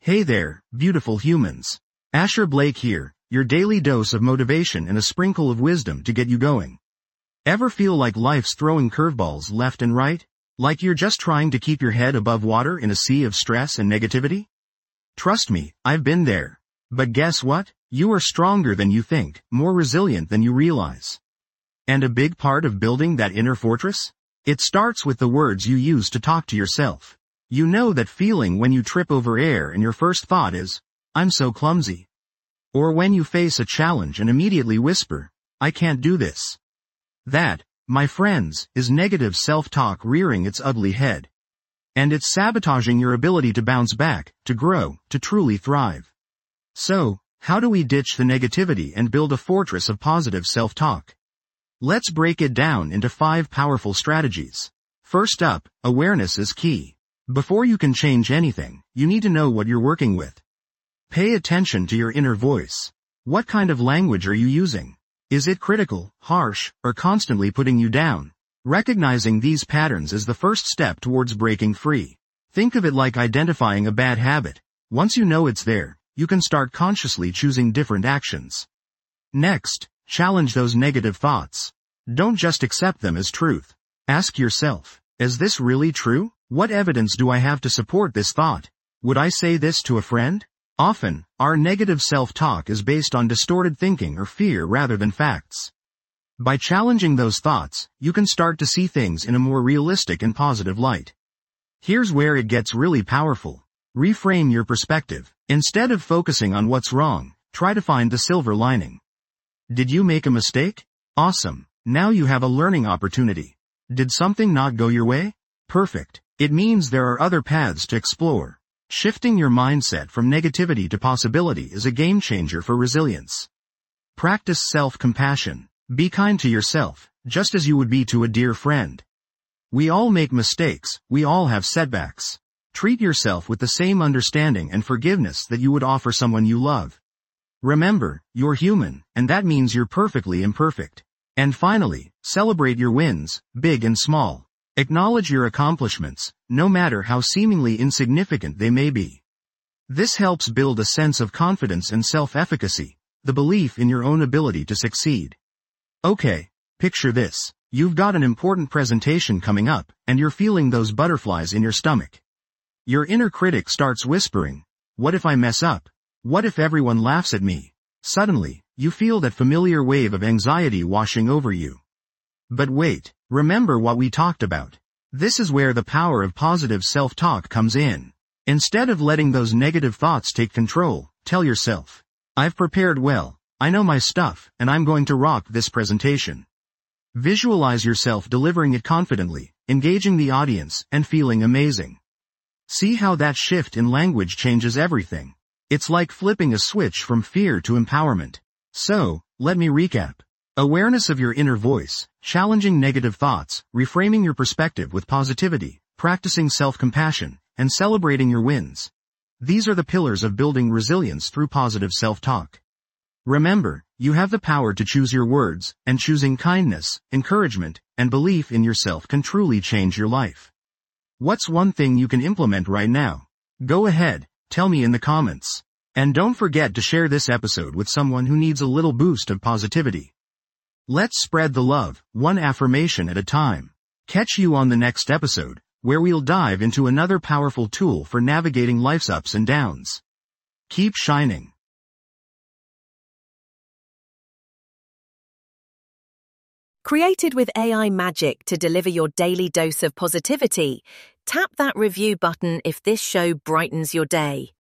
Hey there, beautiful humans. Asher Blake here, your daily dose of motivation and a sprinkle of wisdom to get you going. Ever feel like life's throwing curveballs left and right? Like you're just trying to keep your head above water in a sea of stress and negativity? Trust me, I've been there. But guess what? You are stronger than you think, more resilient than you realize. And a big part of building that inner fortress? It starts with the words you use to talk to yourself. You know that feeling when you trip over air and your first thought is, I'm so clumsy. Or when you face a challenge and immediately whisper, I can't do this. That, my friends, is negative self-talk rearing its ugly head. And it's sabotaging your ability to bounce back, to grow, to truly thrive. So, how do we ditch the negativity and build a fortress of positive self-talk? Let's break it down into 5 powerful strategies. First up, awareness is key. Before you can change anything, you need to know what you're working with. Pay attention to your inner voice. What kind of language are you using? Is it critical, harsh, or constantly putting you down? Recognizing these patterns is the first step towards breaking free. Think of it like identifying a bad habit. Once you know it's there, you can start consciously choosing different actions. Next, challenge those negative thoughts. Don't just accept them as truth. Ask yourself, is this really true? What evidence do I have to support this thought? Would I say this to a friend? Often, our negative self-talk is based on distorted thinking or fear rather than facts. By challenging those thoughts, you can start to see things in a more realistic and positive light. Here's where it gets really powerful. Reframe your perspective. Instead of focusing on what's wrong, try to find the silver lining. Did you make a mistake? Awesome. Now you have a learning opportunity. Did something not go your way? Perfect. It means there are other paths to explore. Shifting your mindset from negativity to possibility is a game changer for resilience. Practice self-compassion. Be kind to yourself, just as you would be to a dear friend. We all make mistakes, we all have setbacks. Treat yourself with the same understanding and forgiveness that you would offer someone you love. Remember, you're human, and that means you're perfectly imperfect. And finally, celebrate your wins, big and small. Acknowledge your accomplishments, no matter how seemingly insignificant they may be. This helps build a sense of confidence and self-efficacy, the belief in your own ability to succeed. Okay, picture this. You've got an important presentation coming up, and you're feeling those butterflies in your stomach. Your inner critic starts whispering, what if I mess up? What if everyone laughs at me? Suddenly, you feel that familiar wave of anxiety washing over you. But wait, remember what we talked about. This is where the power of positive self-talk comes in. Instead of letting those negative thoughts take control, tell yourself, I've prepared well, I know my stuff, and I'm going to rock this presentation. Visualize yourself delivering it confidently, engaging the audience, and feeling amazing. See how that shift in language changes everything. It's like flipping a switch from fear to empowerment. So, let me recap. Awareness of your inner voice, challenging negative thoughts, reframing your perspective with positivity, practicing self-compassion, and celebrating your wins. These are the pillars of building resilience through positive self-talk. Remember, you have the power to choose your words, and choosing kindness, encouragement, and belief in yourself can truly change your life. What's one thing you can implement right now? Go ahead, tell me in the comments. And don't forget to share this episode with someone who needs a little boost of positivity. Let's spread the love, one affirmation at a time. Catch you on the next episode, where we'll dive into another powerful tool for navigating life's ups and downs. Keep shining. Created with AI magic to deliver your daily dose of positivity, tap that review button if this show brightens your day.